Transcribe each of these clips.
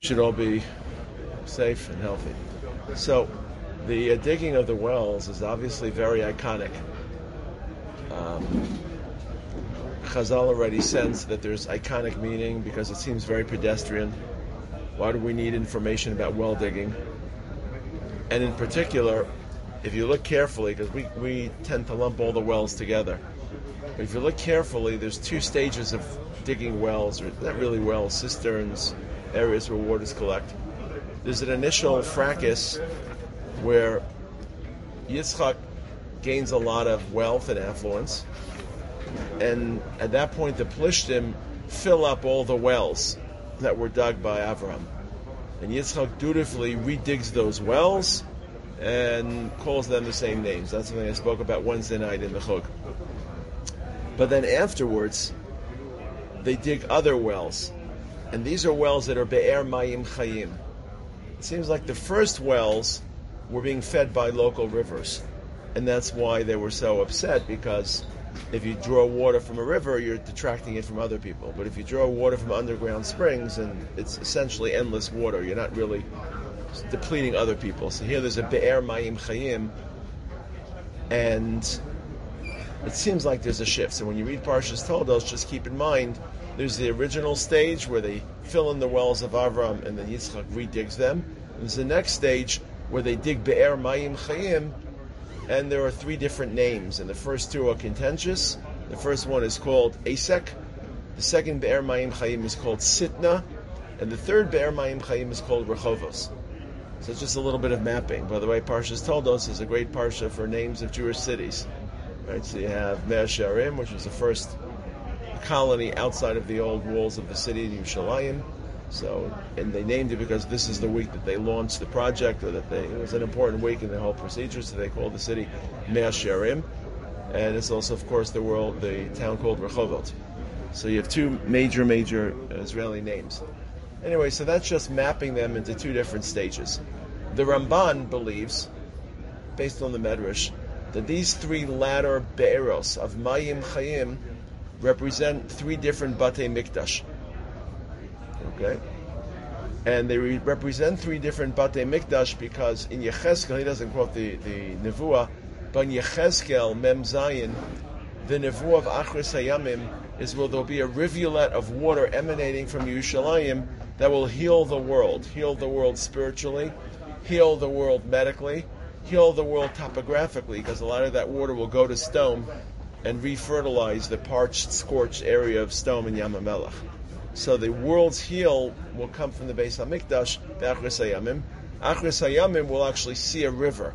Should all be safe and healthy. So, the digging of the wells is obviously very iconic. Chazal already sense that there's iconic meaning because it seems very pedestrian. Why do we need information about well digging? And in particular, if you look carefully, because we tend to lump all the wells together, but if you look carefully, there's two stages of digging wells, or not really wells, cisterns, areas where waters collect. There's an initial fracas where Yitzchak gains a lot of wealth and affluence, and at that point the Plishtim fill up all the wells that were dug by Avraham. And Yitzchak dutifully redigs those wells and calls them the same names. That's something I spoke about Wednesday night in the Chug. But then afterwards, they dig other wells. And these are wells that are Be'er Mayim Chayim. It seems like the first wells were being fed by local rivers. And that's why they were so upset, because if you draw water from a river, you're detracting it from other people. But if you draw water from underground springs, and it's essentially endless water, you're not really depleting other people. So here there's a Be'er Mayim Chayim, and it seems like there's a shift. So when you read Parshas Toldos, just keep in mind, there's the original stage where they fill in the wells of Avram and then Yitzchak redigs them. And there's the next stage where they dig Be'er Mayim Chayim, and there are three different names. And the first two are contentious. The first one is called Asek. The second Be'er Mayim Chayim is called Sitna. And the third Be'er Mayim Chayim is called Rechovos. So it's just a little bit of mapping. By the way, Parshas Toldos is a great parsha for names of Jewish cities. Right, so you have Mea Shearim, which was the first colony outside of the old walls of the city in Yerushalayim. So, and they named it because this is the week that they launched the project, or that it was an important week in the whole procedure. So they called the city Mea Shearim, and it's also, of course, the town called Rehovot. So you have two major Israeli names. Anyway, so that's just mapping them into two different stages. The Ramban believes, based on the Medrash, that these three latter be'eros of Mayim Chayim represent three different Batei Mikdash. Okay? And they represent three different Batei Mikdash because in Yechezkel, he doesn't quote the Nevuah, but in Yechezkel, Mem Zayin, the Nevuah of Achris Hayamim is where there'll be a rivulet of water emanating from Yerushalayim that will heal the world spiritually, heal the world medically, heal the world topographically, because a lot of that water will go to Stone and refertilize the parched, scorched area of Stone and Yam HaMelech. So the world's heal will come from the Beis HaMikdash, the Achris Hayamim. Achris Hayamim will actually see a river.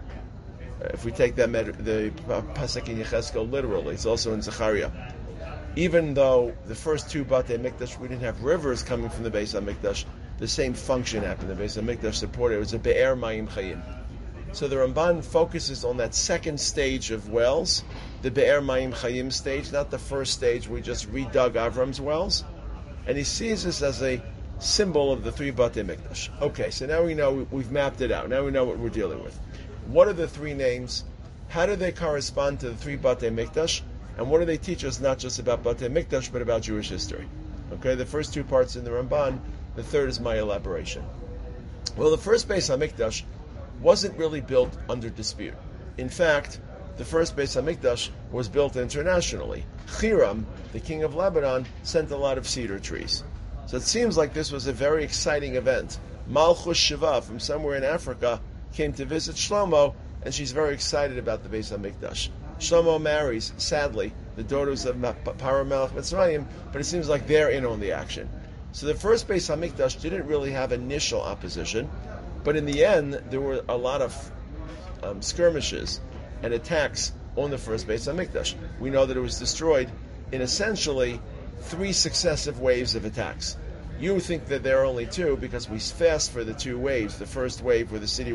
If we take that the pasuk in Yechezkel literally, it's also in Zechariah. Even though the first two Batei Mikdash, we didn't have rivers coming from the Beis HaMikdash, the same function happened. The Beis HaMikdash supported it. It was a Be'er Mayim Chayim. So the Ramban focuses on that second stage of wells, the Be'er Mayim Chayim stage, not the first stage we just redug Avram's wells. And he sees this as a symbol of the three Batei Mikdash. Okay, so now we know, we've mapped it out. Now we know what we're dealing with. What are the three names? How do they correspond to the three Batei Mikdash? And what do they teach us, not just about Batei Mikdash, but about Jewish history? Okay, the first two parts in the Ramban, the third is my elaboration. Well, the first Beis HaMikdash wasn't really built under dispute. In fact, the first Beis HaMikdash was built internationally. Hiram, the king of Lebanon, sent a lot of cedar trees. So it seems like this was a very exciting event. Malchus Shiva from somewhere in Africa came to visit Shlomo, and she's very excited about the Beis HaMikdash. Shlomo marries, sadly, the daughters of Paro Melech Mitzrayim, but it seems like they're in on the action. So the first Beis HaMikdash didn't really have initial opposition, but in the end, there were a lot of skirmishes and attacks on the first Beis HaMikdash. We know that it was destroyed in essentially three successive waves of attacks. You think that there are only two because we fast for the two waves. The first wave where the city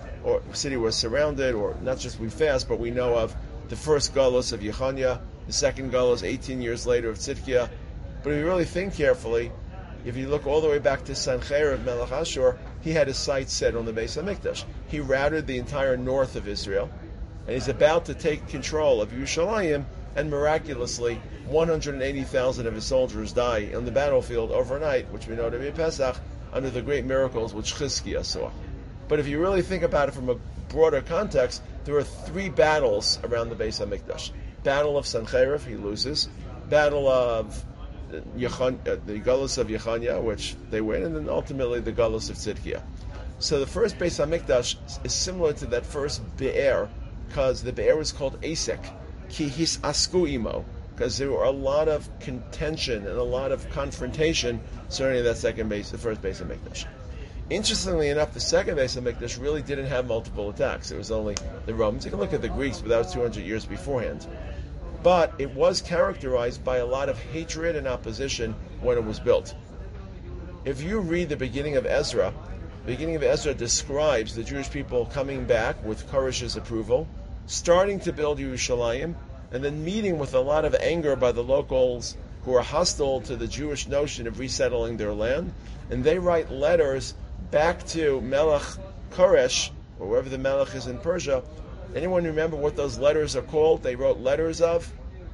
was surrounded, or not just we fast, but we know of the first Galus of Yechanya, the second Galus 18 years later of Tzidkiah. But if you really think carefully, if you look all the way back to Sancheir of Melech Ashur, he had his sights set on the Beis HaMikdash. He routed the entire north of Israel, and he's about to take control of Yerushalayim, and miraculously, 180,000 of his soldiers die on the battlefield overnight, which we know to be Pesach, under the great miracles which Chizkiah saw. But if you really think about it from a broader context, there are 3 battles around the Beis HaMikdash. Battle of Sancheriv, he loses. Battle of the Galus of Yechanya, which they win, and then ultimately the Galus of Tzidkiah. So the first Beis HaMikdash is similar to that first Be'er, because the Be'er was called Asek, Ki His Asku Imo, because there were a lot of contention and a lot of confrontation surrounding that the first Beis HaMikdash. Interestingly enough, the second Beis HaMikdash really didn't have multiple attacks. It was only the Romans. You can look at the Greeks, but that was 200 years beforehand. But it was characterized by a lot of hatred and opposition when it was built. If you read the beginning of Ezra describes the Jewish people coming back with Koresh's approval, starting to build Yerushalayim, and then meeting with a lot of anger by the locals who are hostile to the Jewish notion of resettling their land, and they write letters back to Melech Koresh, or wherever the Melech is in Persia. Anyone remember what those letters are called? They wrote letters of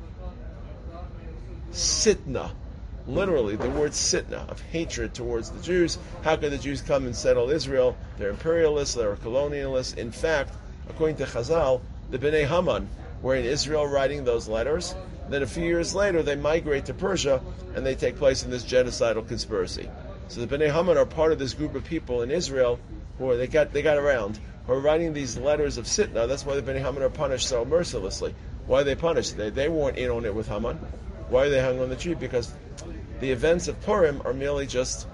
Sitna. Literally, the word Sitna, of hatred towards the Jews. How could the Jews come and settle Israel? They're imperialists, they're colonialists. In fact, according to Chazal, the Bnei Haman were in Israel writing those letters. Then a few years later, they migrate to Persia, and they take place in this genocidal conspiracy. So the Bnei Haman are part of this group of people in Israel who they got around, who are writing these letters of Sitna. That's why the Bnei Haman are punished so mercilessly. Why are they punished? They weren't in on it with Haman. Why are they hung on the tree? Because the events of Purim are merely just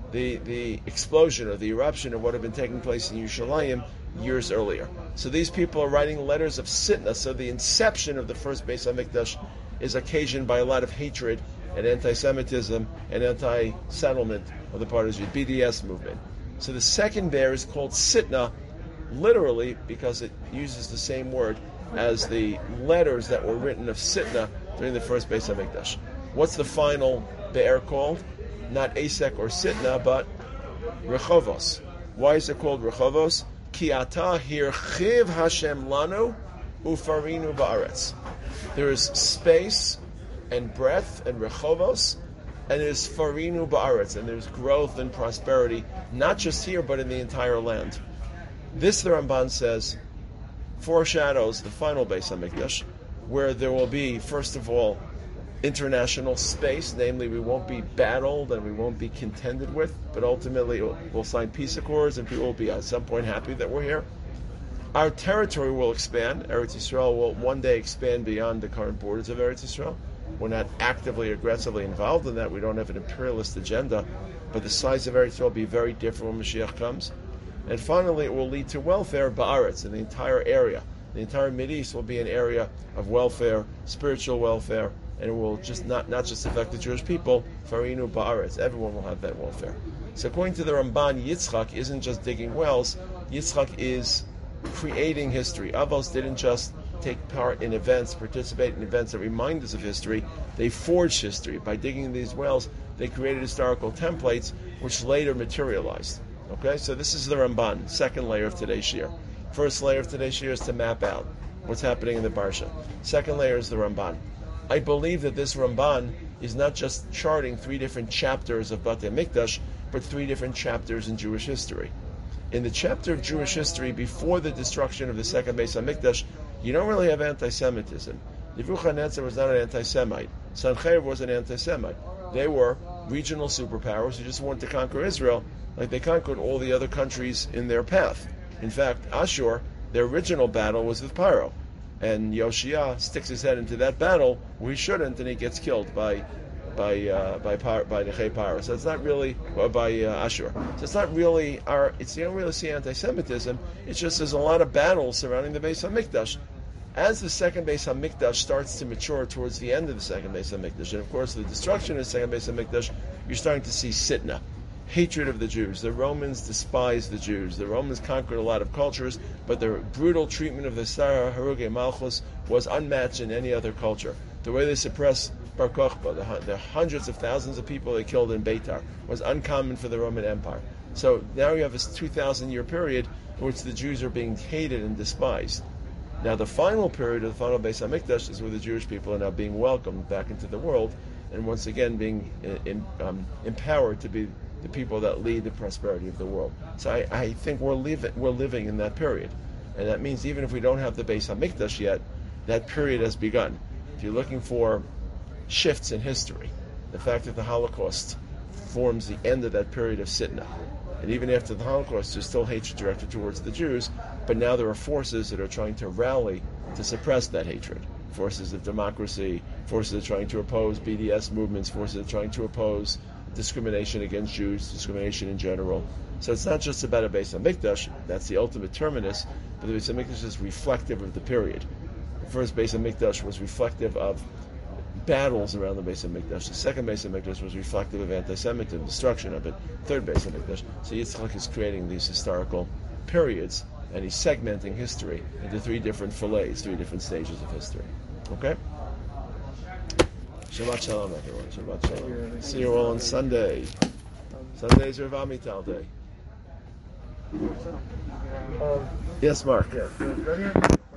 the explosion or the eruption of what had been taking place in Yerushalayim years earlier. So these people are writing letters of Sitna. So the inception of the first Beis HaMikdash is occasioned by a lot of hatred and anti-Semitism and anti-settlement of the part of the BDS movement. So the second bear is called Sitna, literally because it uses the same word as the letters that were written of Sitna during the first Beis HaMikdash. What's the final be'er called? Not Asek or Sitna, but Rechovos. Why is it called Rechovos? Ki ata hirchiv Hashem lanu ufarinu ba'aretz. There is space and breadth and Rechovos, and there's farinu ba'aretz, and there's growth and prosperity, not just here, but in the entire land. This, the Ramban says, foreshadows the final Beis HaMikdash, where there will be, first of all, international space, namely we won't be battled and we won't be contended with, but ultimately we'll sign peace accords and people will be at some point happy that we're here. Our territory will expand. Eretz Yisrael will one day expand beyond the current borders of Eretz Yisrael. We're not actively, aggressively involved in that. We don't have an imperialist agenda, but the size of Eretz Yisrael will be very different when Mashiach comes. And finally, it will lead to welfare ba'aretz in the entire area. The entire Mideast will be an area of welfare, spiritual welfare, and it will just not just affect the Jewish people. Farinu ba'aretz, everyone will have that welfare. So according to the Ramban, Yitzchak isn't just digging wells. Yitzchak is creating history. Avos didn't just take part in events, participate in events that remind us of history. They forged history. By digging these wells, they created historical templates which later materialized. Okay, so this is the Ramban, second layer of today's shir. First layer of today's shir is to map out what's happening in the Parsha. Second layer is the Ramban. I believe that this Ramban is not just charting 3 different chapters of Batei Mikdash, but 3 different chapters in Jewish history. In the chapter of Jewish history before the destruction of the second Beis HaMikdash, you don't really have anti-Semitism. Nebuchadnezzar was not an anti-Semite. Sancherib was an anti-Semite. They were regional superpowers who just wanted to conquer Israel like they conquered all the other countries in their path. In fact, Ashur, their original battle was with Paro. And Yoshia sticks his head into that battle where he shouldn't, and he gets killed by Nechei Paro. So it's not really by Ashur. So it's not really you don't really see anti-Semitism. It's just there's a lot of battles surrounding the Beis HaMikdash. As the second Beis HaMikdash starts to mature towards the end of the second Beis HaMikdash, and of course the destruction of the second Beis HaMikdash, you're starting to see Sitna, hatred of the Jews. The Romans despised the Jews. The Romans conquered a lot of cultures, but their brutal treatment of the Sarah Haruge Malchus was unmatched in any other culture. The way they suppressed Bar Kokhba, the hundreds of thousands of people they killed in Beitar, was uncommon for the Roman Empire. So now you have this 2,000-year period in which the Jews are being hated and despised. Now the final period of the final Beis HaMikdash is where the Jewish people are now being welcomed back into the world, and once again being empowered to be the people that lead the prosperity of the world. So I think we're living in that period. And that means even if we don't have the Beis HaMikdash yet, that period has begun. If you're looking for shifts in history, the fact that the Holocaust forms the end of that period of Sitna. And even after the Holocaust, there's still hatred directed towards the Jews, but now there are forces that are trying to rally to suppress that hatred. Forces of democracy, forces that are trying to oppose BDS movements, forces that are trying to oppose discrimination against Jews, discrimination in general. So it's not just about a Beis HaMikdash, that's the ultimate terminus, but the Beis HaMikdash is reflective of the period. The first Beis HaMikdash was reflective of battles around the Beis HaMikdash. The second Beis HaMikdash was reflective of anti-Semitism, destruction of it. Third Beis HaMikdash. So Yitzchak is creating these historical periods, and he's segmenting history into three different fillets, three different stages of history. Okay? Shabbat Shalom, everyone. Shabbat Shalom. See you all on Sunday. Sunday's Rav Amital Day. Yes, Mark. Yes.